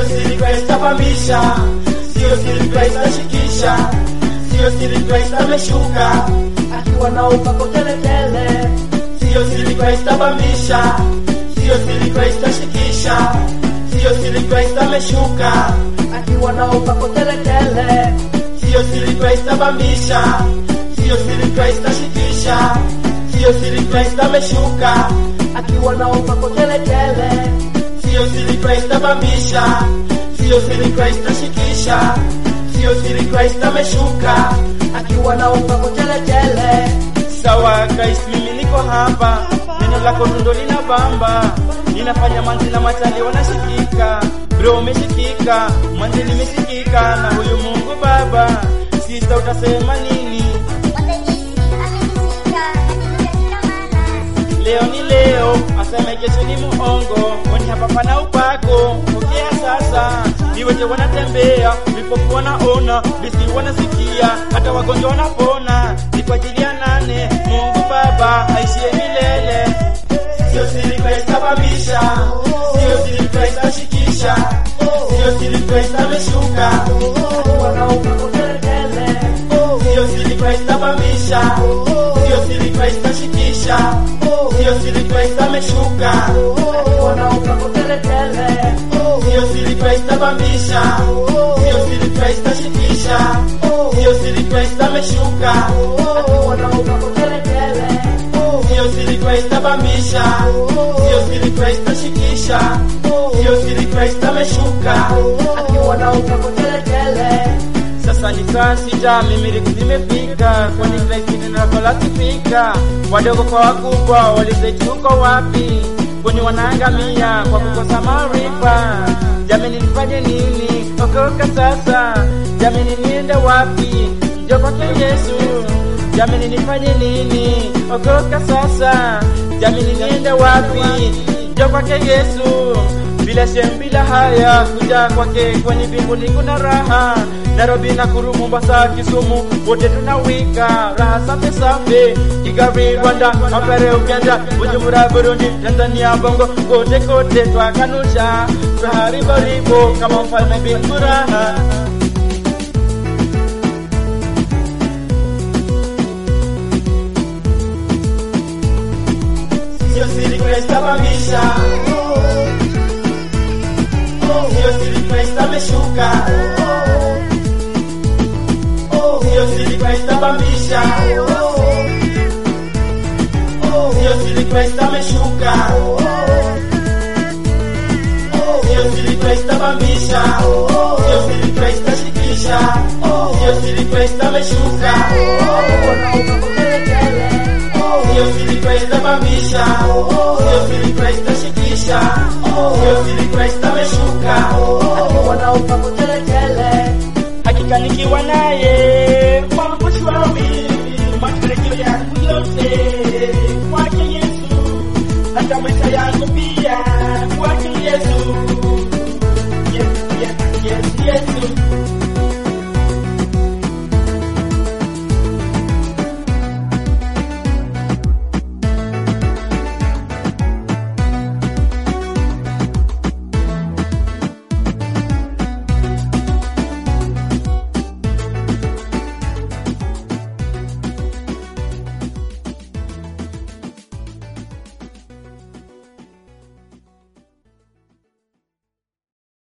siri Christ apamisha, sio siri Christ ashikisha, sio siri Christ ameshuka akiwa na upako teletele. Sio siri Christ apamisha, sio siri Christ ashikisha, sio siri Christ ameshuka akiwa na upako teletele. Sio siri Christ apamisha, sio siri Christ ashikisha, sio siri Christ ameshuka akiwa na upako teletele. Sio siri Christ apamisha, sio siri Christ ashikisha, sio siri Christ ameshuka akiwa na upako teletele. Sawa Christ, mimi niko hapa, neno lako ndo linabamba, ninafanya manzi na matali wanashikika. Bro umeshikika, manzi nimesikika na huyu Mungu Baba. Sister utasema nini? Leo ni leo, aseme kesho ni muongo. Wani hapa pana upako, pokea sasa. Ni wote wanatembea, vipofu wanaona, bisi wanasikia, hata wagonjwa wanapona. Ni kwa ajili ya nane, Mungu Baba aishie milele. Sio siri Christ apamisha, sio siri Christ ashikisha, sio siri Christ ameshuka akiwa na upako teletele. Sio siri Christ apamisha, sio siri Christ ashikisha, sio siri Christ ameshuka akiwa na upako teletele. Sio siri Christ apamisha, sio siri Christ ashikisha, sio siri Christ ameshuka akiwa na upako teletele. Sio siri Christ apamisha, sio siri Christ ashikisha, sio siri Christ ameshuka akiwa na upako teletele. Sasa ni saa sita, mimi nimefika, kwani Christ neno lako lasifika. Wadogo kwa wakubwa walizeti uko wapi? Kwani wanaangamia kwa kukosa maarifa. Jamani nifanye nini? Okoka sasa. Jamani niende wapi? Njoo kwake Yesu. Jamani nifanye nini? Okoka sasa. Jamani niende wapi? Njoo kwake Yesu. Bila shem bila haya kuja kwake, kwani mbinguni kuna raha. Nairobi, Nakuru, Mombasa, Kisumu, wote tunawika raha safi safi. Kigali, Rwanda, Kampala, Uganda, Bujumbura, Burundi, Tanzania, Bongo, kote kote twakanusha raha ribo ribo kama mfalme bin furaha. Sio siri Christ apamisha, sio siri Christ ameshuka, sio siri Christ apamisha, sio siri Christ ameshuka, sio siri Christ apamisha, sio siri Christ ashikisha, sio siri Christ ameshuka akiwa na upako teletele. Sio siri Christ apamisha, sio siri Christ ashikisha, sio siri Christ ameshuka akiwa na upako teletele. Hakika nikiwa naye kwa mkosi wangu, matarajio yangu yote kwake Yesu, hata maisha yangu pia kwake Yesu.